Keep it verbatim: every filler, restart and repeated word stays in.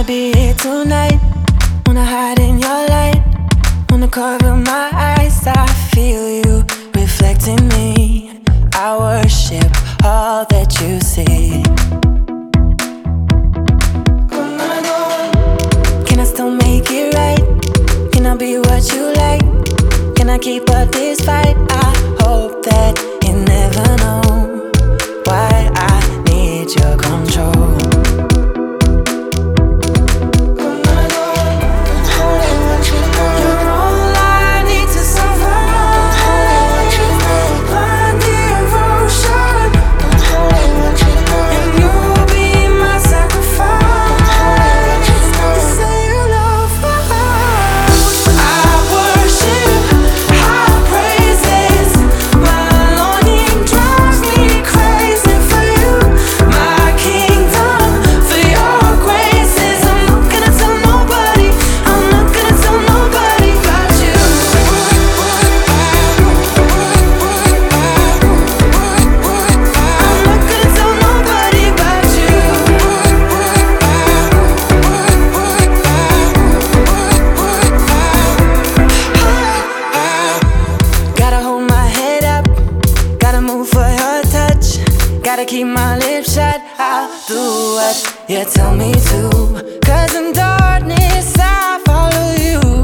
Wanna be here tonight, wanna hide in your light, wanna cover my eyes. I feel you reflecting me. I worship all that you see. Can I still make it right? Can I be what you like? Can I keep up this fight? I hope that you never know why I need your control. You're all I need to survive. Blind devotion, and you'll be my sacrifice. You say you love me. I worship, I praises. My longing drives me crazy for you, my kingdom, for your graces. I'm not gonna tell nobody, I'm not gonna tell nobody about you. I'm not gonna tell nobody about you. Gotta hold my head up, gotta move for your touch, gotta keep my lips shut. I'll do what you tell me to, 'cause in darkness I follow you.